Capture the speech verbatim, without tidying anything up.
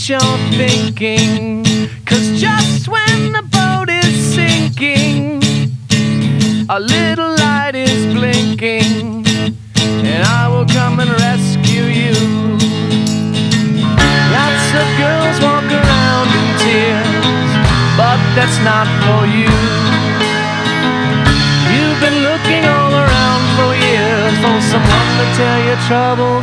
what you're thinking, 'cause just when the boat is sinking, a little light is blinking, and I will come and rescue you. Lots of girls walk around in tears, but that's not for you. You've been looking all around for years for someone to tell your troubles